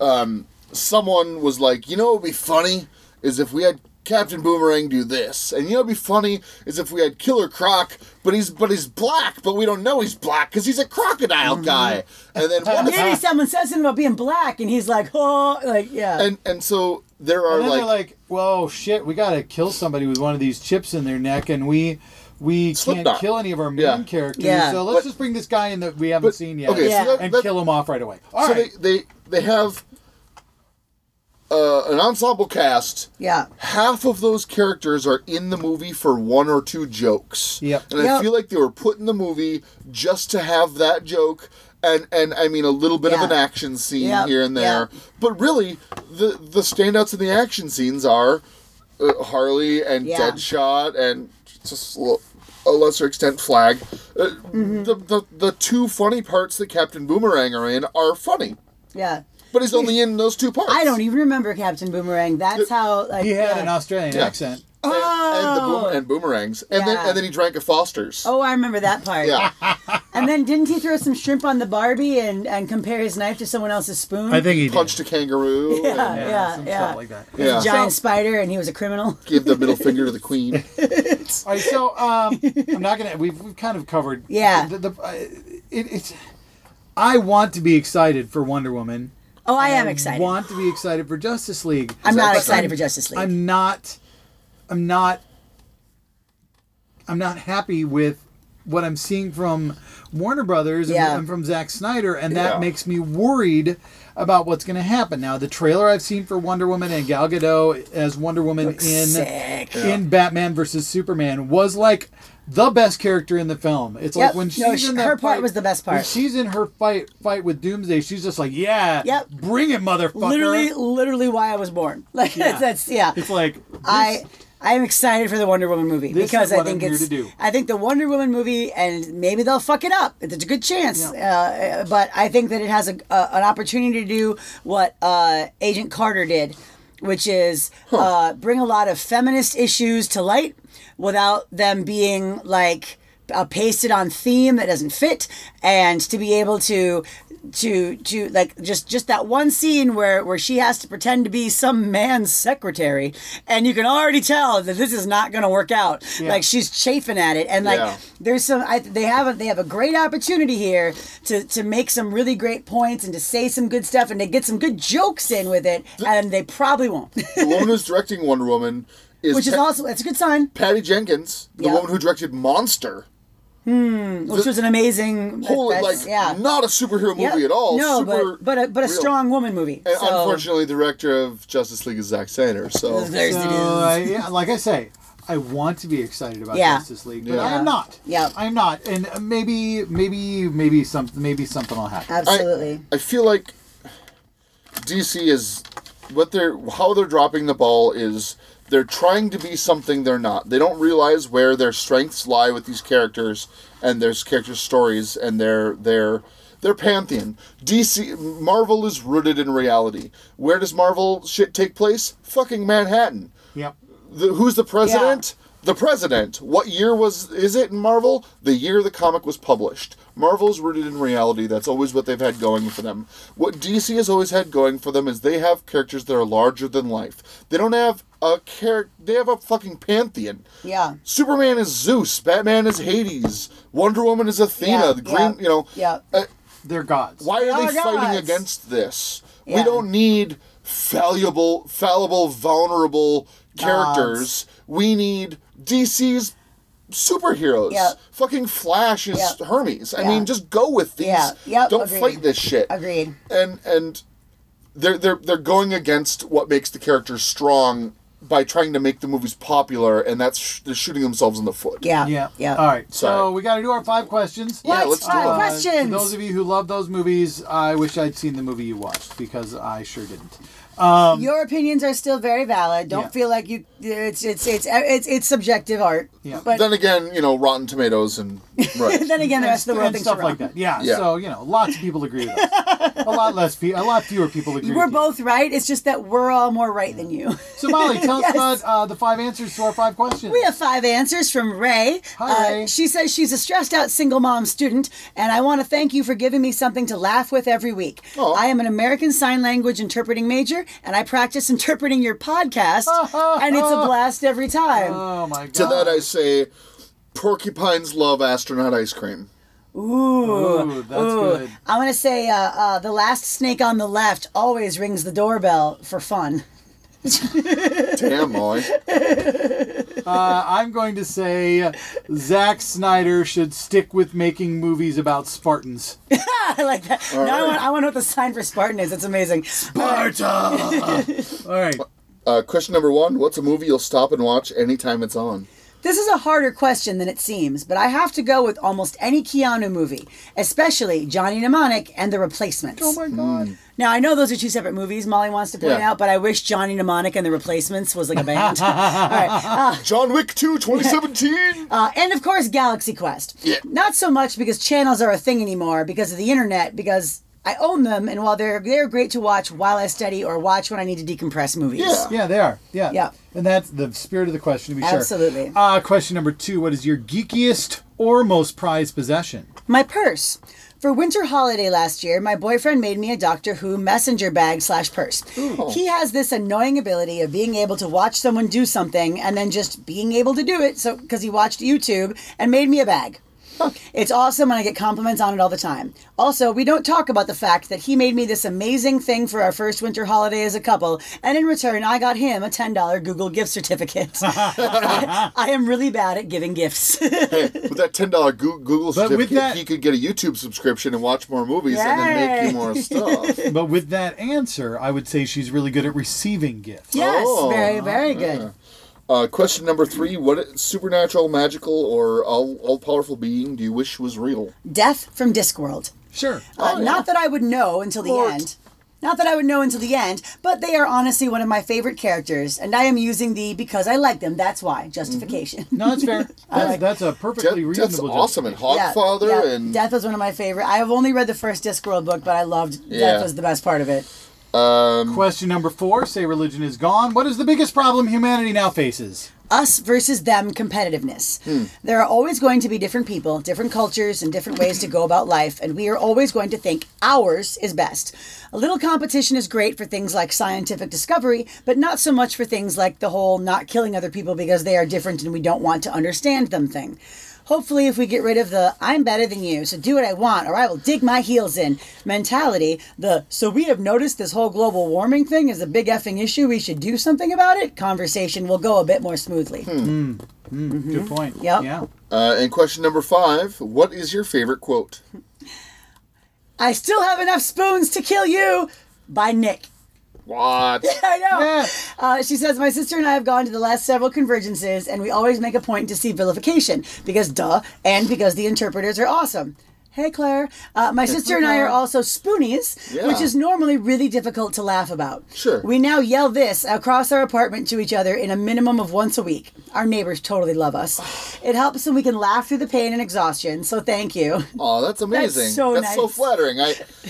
someone was like, what would be funny is if we had Captain Boomerang do this, and what'd be funny is if we had Killer Croc, but he's black, but we don't know he's black because he's a crocodile guy. And then what maybe if, someone says something about being black, and he's like, oh, like yeah. and so there are And then like, they're like, well, shit, we gotta kill somebody with one of these chips in their neck, and we can't Slipknot. kill any of our main Yeah. characters, Yeah. so let's But- just bring this guy in that we haven't seen yet, okay, Yeah. so and that, kill him off right away. All so right. they have an ensemble cast. Yeah. Half of those characters are in the movie for one or two jokes. Yep. And I Yep. feel like they were put in the movie just to have that joke and I mean a little bit of Yeah. an action scene Yep. here and there. But really, the standouts in the action scenes are Harley and Yeah. Deadshot and just a lesser extent Flag. The two funny parts that Captain Boomerang are in are funny. Yeah. But he's only in those two parts. I don't even remember Captain Boomerang. That's how like He had yeah. an Australian Yeah. accent. And boomerangs, and Yeah. then he drank a Foster's. Oh, I remember that part. Yeah, And then didn't he throw some shrimp on the Barbie and compare his knife to someone else's spoon? I think he did. punched a kangaroo. Yeah. and some yeah. stuff like that. Yeah. Giant spider, and he was a criminal. Gave the middle finger to the queen. All right, so I'm not gonna. We've kind of covered. Yeah. It's. I want to be excited for Wonder Woman. Oh, I am excited. Want to be excited for Justice League. I'm not that- excited for Justice League. I'm not happy with what I'm seeing from Warner Brothers Yeah. and from Zack Snyder, and that Yeah. makes me worried about what's going to happen. Now, the trailer I've seen for Wonder Woman and Gal Gadot as Wonder Woman Looks sick. in Batman versus Superman was like the best character in the film. It's Yep. like when she's No, in that her part fight- was the best part. When she's in her fight with Doomsday, she's just like, yeah, Yep. bring it, motherfucker. Literally why I was born. Like Yeah. that's yeah. It's like I am excited for the Wonder Woman movie This because is what I think I'm here it's. to do. I think the Wonder Woman movie, and maybe they'll fuck it up. It's a good chance, but I think that it has an opportunity to do what Agent Carter did, which is bring a lot of feminist issues to light without them being like a pasted on theme that doesn't fit, and to be able to like just that one scene where she has to pretend to be some man's secretary, and you can already tell that this is not going to work out. Yeah. Like she's chafing at it, and like Yeah. there's some they have a great opportunity here to make some really great points and to say some good stuff and to get some good jokes in with it, and they probably won't. The woman who's directing Wonder Woman is Which is also it's a good sign. Patty Jenkins, the Yeah. woman who directed Monster. Which was an amazing, Holy, that's- like, not a superhero movie at all. No, super but a real. strong woman movie. And So, unfortunately, the director of Justice League is Zack Snyder. So there's So, it is. yeah, like I say, I want to be excited about Yeah. Justice League, but Yeah. I am not. Yeah. I'm not, and maybe something will happen. Absolutely. I feel like DC is how they're dropping the ball is they're trying to be something they're not. They don't realize where their strengths lie with these characters and their characters' stories and their pantheon. Marvel is rooted in reality. Where does Marvel shit take place? Fucking Manhattan. Yep. Who's the president? The president. What year is it in Marvel? The year the comic was published. Marvel's rooted in reality. That's always what they've had going for them. What DC has always had going for them is they have characters that are larger than life. They don't have they have a fucking pantheon. Yeah. Superman is Zeus. Batman is Hades. Wonder Woman is Athena. Yeah, The Green, yeah, yeah. They're gods. Why are They they are fighting gods. against this? Yeah. We don't need fallible, vulnerable characters. We need DC's superheroes. Yeah. Fucking Flash is Yeah. Hermes. I Yeah. mean, just go with these. Yeah. Yep, Don't agreed. fight this shit. Agreed. And they're going against what makes the characters strong by trying to make the movies popular, and that's they're shooting themselves in the foot. Yeah. Yeah. Yeah. All right. So Sorry. we got to do our 5 questions. Yeah, let's do it. Questions. For those of you who love those movies, I wish I'd seen the movie you watched because I sure didn't. Your opinions are still very valid. Don't Yeah. feel like you. It's subjective art. Yeah. But Then again, Rotten Tomatoes and right. then again, the rest of the world and thinks stuff you're like wrong. that. Yeah. Yeah. So lots of people agree with us. a lot fewer people agree. We're with you. both right. It's just that we're all more right than you. So Molly, tell Yes. us about the 5 answers to our 5 questions. We have 5 answers from Ray. Hi, Ray. She says she's a stressed out single mom student, and I want to thank you for giving me something to laugh with every week. Aw. I am an American Sign Language interpreting major, and I practice interpreting your podcast, and it's a blast every time. Oh my god. To that I say, porcupines love astronaut ice cream. Ooh, that's good. I'm going to say the last snake on the left always rings the doorbell for fun. Damn, Molly. I'm going to say Zack Snyder should stick with making movies about Spartans. I like that. Now right. I want to know what the sign for Spartan is. It's amazing. All right. Question number 1. What's a movie you'll stop and watch anytime it's on? This is a harder question than it seems, but I have to go with almost any Keanu movie, especially Johnny Mnemonic and The Replacements. Oh my god. Now, I know those are 2 separate movies, Molly wants to point Yeah. out, but I wish Johnny Mnemonic and The Replacements was like a band. All right. John Wick 2, 2017. And of course, Galaxy Quest. Yeah. Not so much because channels are a thing anymore, because of the internet, because I own them, and while they're great to watch while I study or watch when I need to decompress movies. Yeah. Yeah, they are. Yeah. Yeah. And that's the spirit of the question, to be Absolutely. sure. Question number 2. What is your geekiest or most prized possession? My purse. For winter holiday last year, my boyfriend made me a Doctor Who messenger bag / purse. He has this annoying ability of being able to watch someone do something and then just being able to do it because he watched YouTube and made me a bag. It's awesome and I get compliments on it all the time. Also, we don't talk about the fact that he made me this amazing thing for our first winter holiday as a couple, and in return, I got him a $10 Google gift certificate. I am really bad at giving gifts. Hey, with that $10 Google But certificate, with that- he could get a YouTube subscription and watch more movies and then make you more stuff. But with that answer, I would say she's really good at receiving gifts. Yes, Oh, very, very good. Question number 3. What supernatural, magical, or all-powerful being do you wish was real? Death from Discworld. Sure. Not that I would know until the Lord. end. Not that I would know until the end, but they are honestly one of my favorite characters, and I am using the because I like them, that's why, justification. No, that's fair. That's a perfectly That's reasonable awesome. And justification. Hawkfather and Death was one of my favorite. I have only read the first Discworld book, but I loved Yeah. Death was the best part of it. Question number 4, say religion is gone. What is the biggest problem humanity now faces? Us versus them competitiveness. There are always going to be different people, different cultures, and different ways to go about life, and we are always going to think ours is best. A little competition is great for things like scientific discovery, but not so much for things like the whole not killing other people because they are different and we don't want to understand them thing. Hopefully, if we get rid of the I'm better than you, so do what I want or I will dig my heels in mentality, so we have noticed this whole global warming thing is a big effing issue, we should do something about it, conversation will go a bit more smoothly. Good point. Yep. Yeah. And question number 5, what is your favorite quote? I still have enough spoons to kill you, by Nick. What? I know. Yeah. She says, my sister and I have gone to the last several convergences, and we always make a point to see vilification, because duh, and because the interpreters are awesome. Hey, Claire. My sister and I are also spoonies, Yeah. which is normally really difficult to laugh about. Sure. We now yell this across our apartment to each other in a minimum of once a week. Our neighbors totally love us. It helps so we can laugh through the pain and exhaustion, so thank you. Oh, that's amazing. That's so so nice. flattering.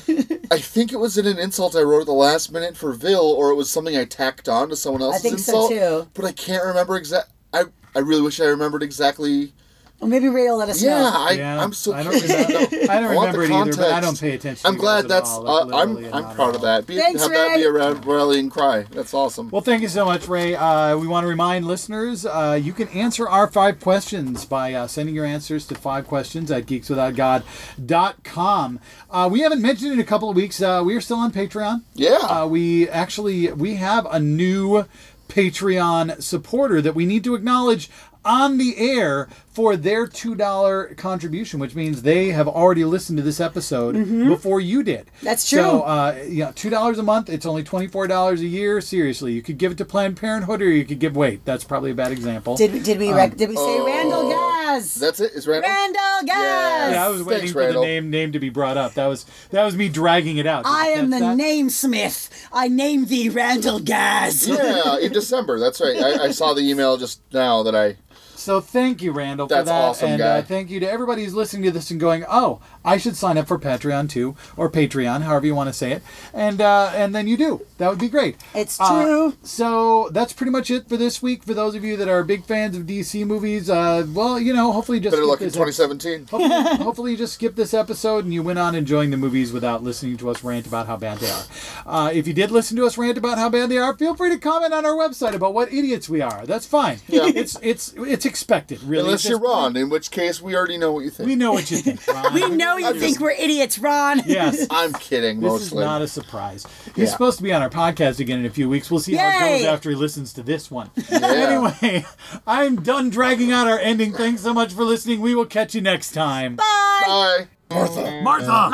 I think it was in an insult I wrote at the last minute for Vil, or it was something I tacked on to someone else's think so, insult. too. But I can't remember I really wish I remembered exactly. Well, maybe Ray will let us Yeah, know. I'm so I don't curious. remember, I don't want remember the it either, but I context. don't pay attention. I'm to glad you guys that's. at all, like, I'm literally and not proud at of all. that. Thanks, have that be Ray. a rallying cry. That's awesome. Well, thank you so much, Ray. We want to remind listeners, you can answer our 5 questions by sending your answers to 5questions at geekswithoutgod.com. We haven't mentioned it in a couple of weeks. We are still on Patreon. Yeah. We have a new Patreon supporter that we need to acknowledge on the air for their $2 contribution, which means they have already listened to this episode before you did. That's true. So, $2 a month. It's only $24 a year. Seriously, you could give it to Planned Parenthood, or you could give. Wait, that's probably a bad example. Did we say Randall Gaz? That's it. Is Randall? Randall Gaz. Yeah, I was waiting Thanks, for the Randall. name to be brought up. That was me dragging it out. Did I you am catch the that? namesmith. I name thee Randall Gaz. Yeah, in December. That's right. I saw the email just now that I. So thank you, Randall, for That's that. awesome, and guy. Thank you to everybody who's listening to this and going, oh, I should sign up for Patreon too, or Patreon, however you want to say it. And then you do. That would be great. It's true. So that's pretty much it for this week. For those of you that are big fans of DC movies, hopefully just Better skip luck in this 2017. hopefully you just skip this episode and you went on enjoying the movies without listening to us rant about how bad they are. If you did listen to us rant about how bad they are, feel free to comment on our website about what idiots we are. That's fine. Yeah. It's expected, really. Unless you're Ron, in which case we already know what you think. We know what you think, Ron. We know you think we're idiots, Ron. Yes. I'm kidding, This mostly. is not a surprise. He's Yeah. supposed to be on our podcast again in a few weeks. We'll see how it Yay! goes after he listens to this one. Yeah. Anyway, I'm done dragging out our ending. Thanks so much for listening. We will catch you next time. Bye. Martha! Martha.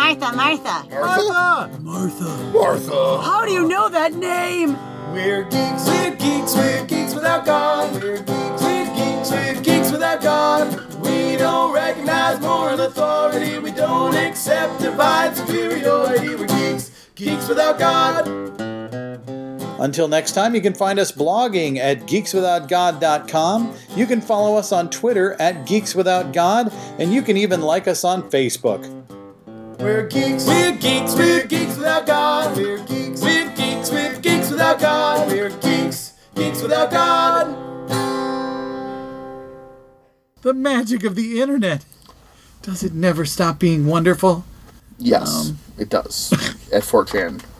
Martha. How do you know that name? We're geeks without God. We're geeks without God. We don't recognize moral authority. We don't accept divine superiority. We're geeks without God. Until next time, you can find us blogging at geekswithoutgod.com. You can follow us on Twitter at geekswithoutgod, and you can even like us on Facebook. We're geeks without God. We're geeks without God. We're geeks without God. The magic of the internet. Does it never stop being wonderful? Yes, it does. At 4chan.